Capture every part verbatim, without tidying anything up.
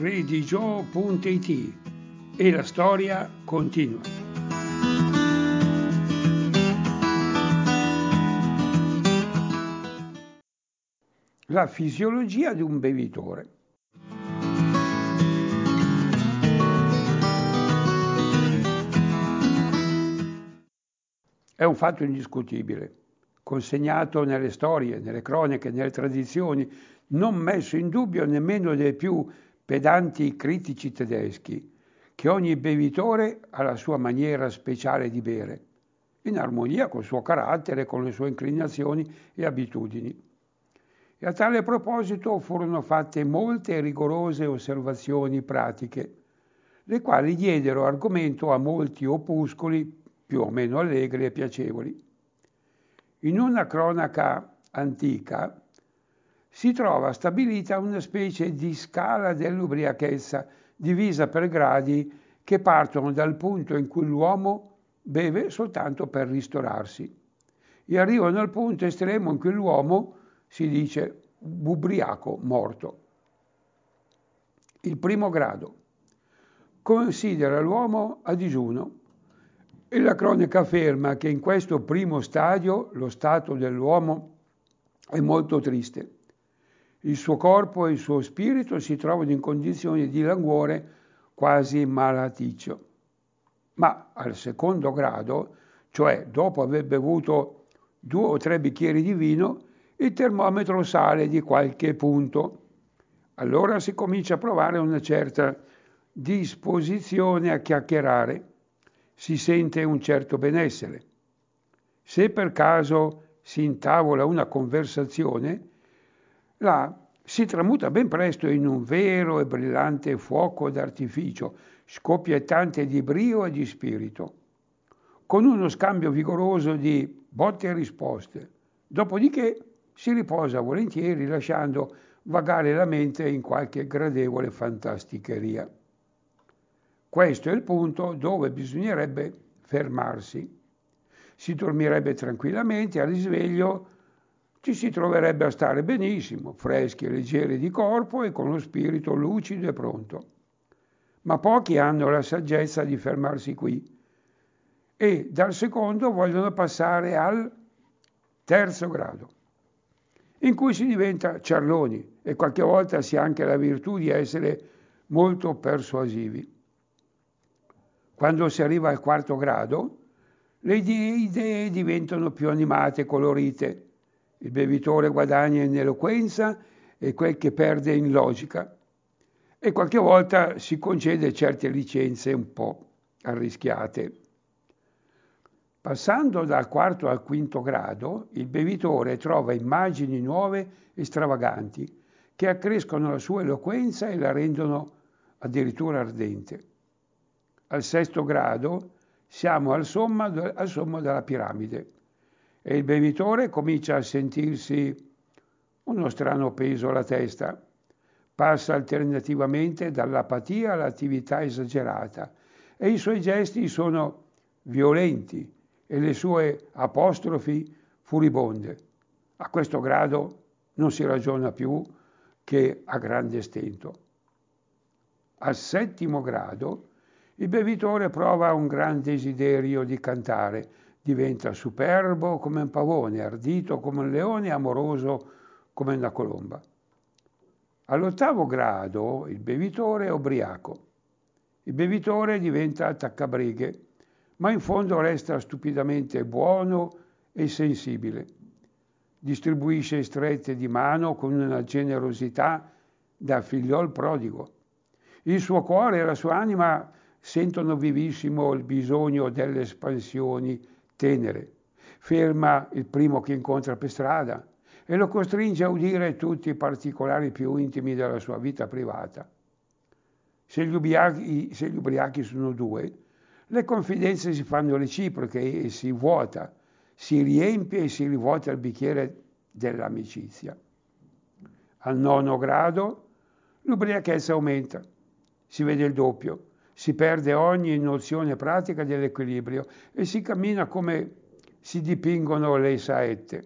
redigio punto it e la storia continua. La fisiologia di un bevitore. È un fatto indiscutibile, consegnato nelle storie, nelle cronache, nelle tradizioni, non messo in dubbio nemmeno dai più pedanti critici tedeschi, che ogni bevitore ha la sua maniera speciale di bere, in armonia col suo carattere, con le sue inclinazioni e abitudini. E a tale proposito furono fatte molte rigorose osservazioni pratiche, le quali diedero argomento a molti opuscoli più o meno allegri e piacevoli. In una cronaca antica si trova stabilita una specie di scala dell'ubriachezza divisa per gradi che partono dal punto in cui l'uomo beve soltanto per ristorarsi e arrivano al punto estremo in cui l'uomo si dice ubriaco morto. Il primo grado considera l'uomo a digiuno e la cronaca afferma che in questo primo stadio lo stato dell'uomo è molto triste. Il suo corpo e il suo spirito si trovano in condizioni di languore quasi malaticcio. Ma al secondo grado, cioè dopo aver bevuto due o tre bicchieri di vino, il termometro sale di qualche punto. Allora si comincia a provare una certa disposizione a chiacchierare. Si sente un certo benessere. Se per caso si intavola una conversazione, la si tramuta ben presto in un vero e brillante fuoco d'artificio, scoppiettante di brio e di spirito, con uno scambio vigoroso di botte e risposte. Dopodiché si riposa volentieri lasciando vagare la mente in qualche gradevole fantasticheria. Questo è il punto dove bisognerebbe fermarsi. Si dormirebbe tranquillamente, al risveglio ci si troverebbe a stare benissimo, freschi e leggeri di corpo e con lo spirito lucido e pronto. Ma pochi hanno la saggezza di fermarsi qui e dal secondo vogliono passare al terzo grado, in cui si diventa ciarloni e qualche volta si ha anche la virtù di essere molto persuasivi. Quando si arriva al quarto grado, le idee diventano più animate e colorite. Il bevitore guadagna in eloquenza e quel che perde in logica. E qualche volta si concede certe licenze un po' arrischiate. Passando dal quarto al quinto grado, il bevitore trova immagini nuove e stravaganti che accrescono la sua eloquenza e la rendono addirittura ardente. Al sesto grado siamo al sommo, al sommo della piramide e il bevitore comincia a sentirsi uno strano peso alla testa. Passa alternativamente dall'apatia all'attività esagerata e i suoi gesti sono violenti e le sue apostrofi furibonde. A questo grado non si ragiona più che a grande stento. Al settimo grado il bevitore prova un gran desiderio di cantare, diventa superbo come un pavone, ardito come un leone, amoroso come una colomba. All'ottavo grado il bevitore è ubriaco. Il bevitore diventa attaccabrighe, ma in fondo resta stupidamente buono e sensibile. Distribuisce strette di mano con una generosità da figliol prodigo. Il suo cuore e la sua anima sentono vivissimo il bisogno delle espansioni tenere. Ferma il primo che incontra per strada e lo costringe a udire tutti i particolari più intimi della sua vita privata. Se gli ubriachi, se gli ubriachi sono due, le confidenze si fanno reciproche e si vuota, si riempie e si rivuota il bicchiere dell'amicizia. Al nono grado l'ubriachezza aumenta, si vede il doppio, si perde ogni nozione pratica dell'equilibrio e si cammina come si dipingono le saette.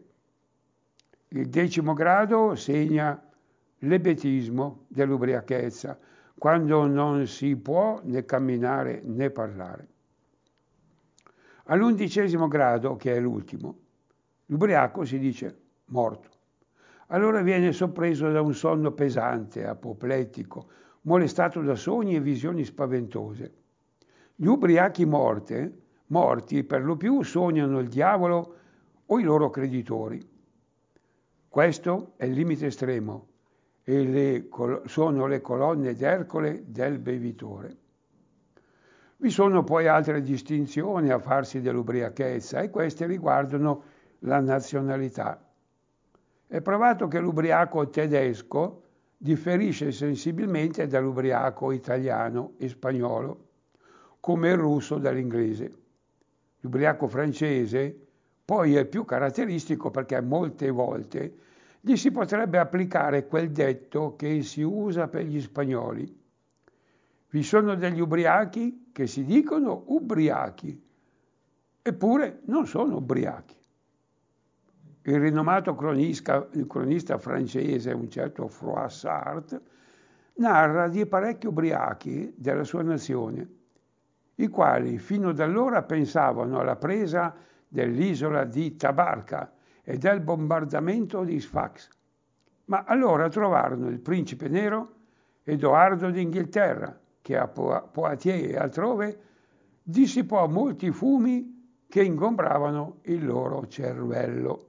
Il decimo grado segna l'ebetismo dell'ubriachezza, quando non si può né camminare né parlare. All'undicesimo grado, che è l'ultimo, l'ubriaco si dice morto. Allora viene soppreso da un sonno pesante, apopletico, molestato da sogni e visioni spaventose. Gli ubriachi morte, morti per lo più sognano il diavolo o i loro creditori. Questo è il limite estremo e le, sono le colonne d'Ercole del bevitore. Vi sono poi altre distinzioni a farsi dell'ubriachezza e queste riguardano la nazionalità. È provato che l'ubriaco tedesco differisce sensibilmente dall'ubriaco italiano e spagnolo, come il russo dall'inglese. L'ubriaco francese poi è più caratteristico perché molte volte gli si potrebbe applicare quel detto che si usa per gli spagnoli. Vi sono degli ubriachi che si dicono ubriachi, eppure non sono ubriachi. Il rinomato cronista, il cronista francese, un certo Froissart, narra di parecchi ubriachi della sua nazione, i quali fino ad allora pensavano alla presa dell'isola di Tabarka e del bombardamento di Sfax. Ma allora trovarono il principe nero Edoardo d'Inghilterra, che a Poitiers e altrove dissipò molti fumi che ingombravano il loro cervello.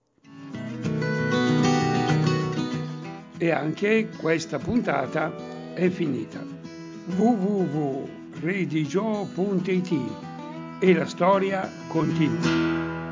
E anche questa puntata è finita. w w w punto redigio punto it e la storia continua.